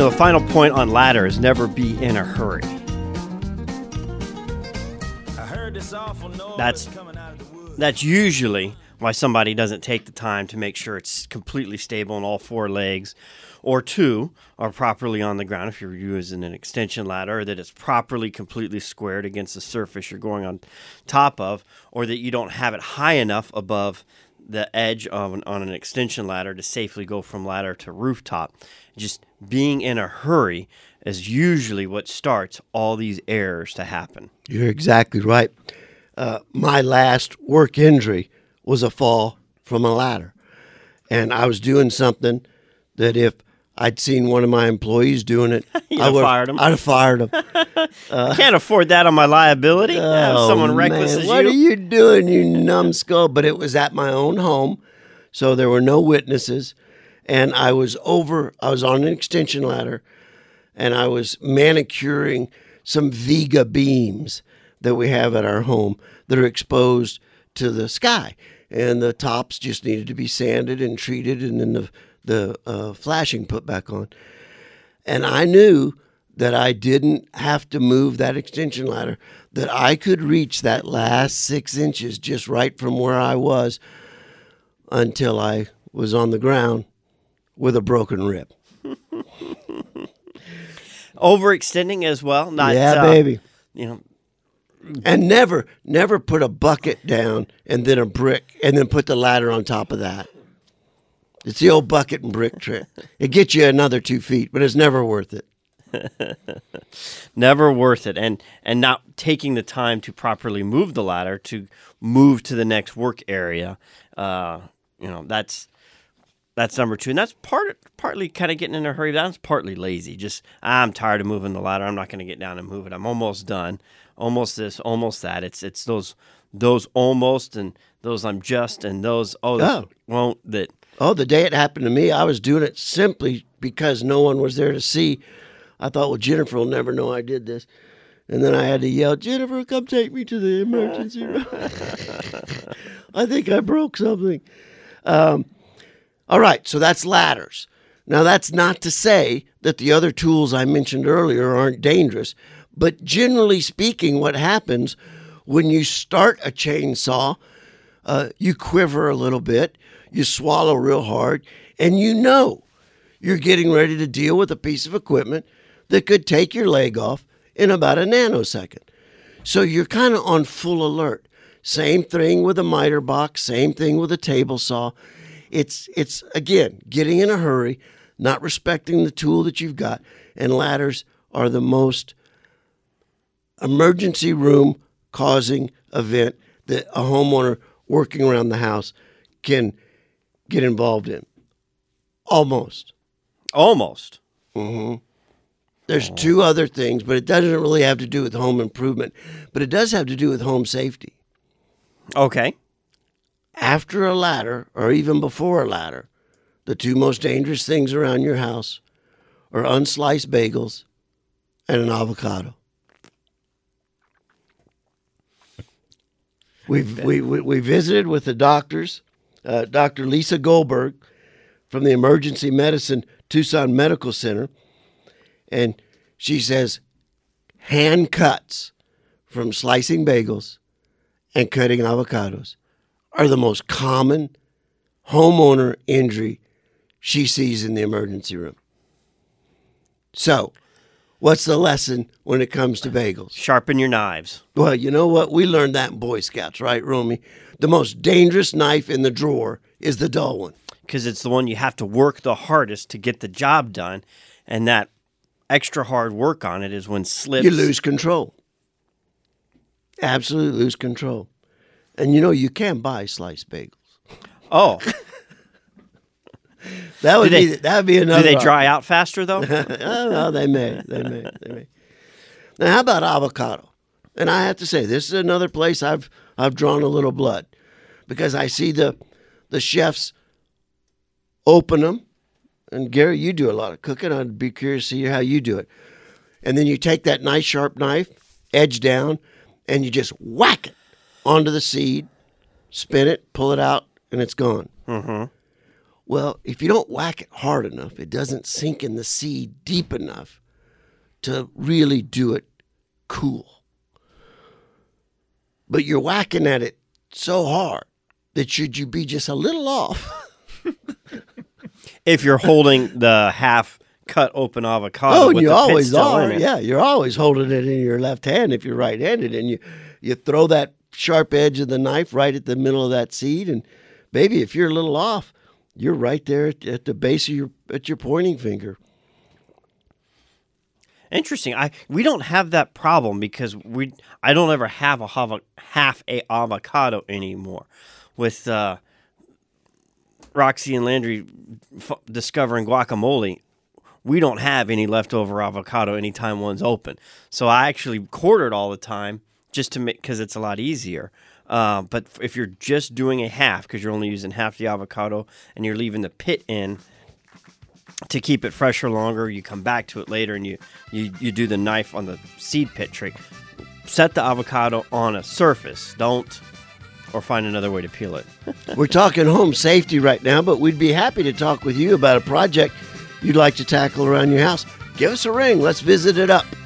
So final point on ladder is never be in a hurry. That's usually why somebody doesn't take the time to make sure it's completely stable on all four legs, or two are properly on the ground if you're using an extension ladder, or that it's properly completely squared against the surface you're going on top of, or that you don't have it high enough above the edge on an extension ladder to safely go from ladder to rooftop. Just being in a hurry is usually what starts all these errors to happen. You're exactly right. My last work injury was a fall from a ladder. And I was doing something that if I'd seen one of my employees doing it, I'd have fired him. I can't afford that on my liability. Someone reckless as what you. are you doing, you numbskull? But it was at my own home, so there were no witnesses. And I was on an extension ladder, and I was manicuring some Vega beams that we have at our home that are exposed to the sky. And the tops just needed to be sanded and treated, and then the flashing put back on. And I knew that I didn't have to move that extension ladder, that I could reach that last 6 inches just right from where I was until I was on the ground with a broken rib. Overextending as well. Baby. And never put a bucket down and then a brick and then put the ladder on top of that. It's the old bucket and brick trick. It gets you another 2 feet, but it's never worth it. Never worth it. And not taking the time to properly move the ladder to move to the next work area. That's number two. And that's partly kind of getting in a hurry. That's partly lazy. Just, I'm tired of moving the ladder. I'm not going to get down and move it. I'm almost done. Almost this, almost that. It's those almost and those I'm just and those, won't that. Oh, the day it happened to me, I was doing it simply because no one was there to see. I thought, well, Jennifer will never know I did this. And then I had to yell, Jennifer, come take me to the emergency room. I think I broke something. All right, so that's ladders. Now, that's not to say that the other tools I mentioned earlier aren't dangerous. But generally speaking, what happens when you start a chainsaw, you quiver a little bit, you swallow real hard, and you know you're getting ready to deal with a piece of equipment that could take your leg off in about a nanosecond. So you're kind of on full alert. Same thing with a miter box, same thing with a table saw. It's again, getting in a hurry, not respecting the tool that you've got, and ladders are the most emergency room causing event that a homeowner working around the house can get involved in. Almost. Mm-hmm. There's two other things, but it doesn't really have to do with home improvement, but it does have to do with home safety. Okay. After a ladder, or even before a ladder, the two most dangerous things around your house are unsliced bagels and an avocado. We visited with the doctors, Dr. Lisa Goldberg from the Emergency Medicine Tucson Medical Center, and she says hand cuts from slicing bagels and cutting avocados are the most common homeowner injury she sees in the emergency room. So, what's the lesson when it comes to bagels? Sharpen your knives. Well, you know what? We learned that in Boy Scouts, right, Romy? The most dangerous knife in the drawer is the dull one. Because it's the one you have to work the hardest to get the job done, and that extra hard work on it is when slips. You lose control. Absolutely lose control. And you know, you can buy sliced bagels. Oh. That would be another. Do they dry out faster, though? No, they may. Now, how about avocado? And I have to say, this is another place I've drawn a little blood, because I see the chefs open them. And Gary, you do a lot of cooking. I'd be curious to see how you do it. And then you take that nice sharp knife, edge down, and you just whack it onto the seed, spin it, pull it out, and it's gone. Mm-hmm. Well, if you don't whack it hard enough, it doesn't sink in the seed deep enough to really do it cool. But you're whacking at it so hard that should you be just a little off. If you're holding the half cut open avocado, Oh, and with you the pit always still are. in it. Yeah, you're always holding it in your left hand if you're right-handed, and you throw that sharp edge of the knife right at the middle of that seed, and baby, if you're a little off, you're right there at the base of your pointing finger. Interesting. We don't have that problem because I don't ever have half a avocado anymore. With Roxy and Landry discovering guacamole, we don't have any leftover avocado anytime one's open. So I actually quarter it all the time just to make, because it's a lot easier. But if you're just doing a half, because you're only using half the avocado and you're leaving the pit in to keep it fresher longer, you come back to it later and you do the knife on the seed pit trick. Set the avocado on a surface. Or find another way to peel it. We're talking home safety right now, but we'd be happy to talk with you about a project you'd like to tackle around your house. Give us a ring. Let's visit it up.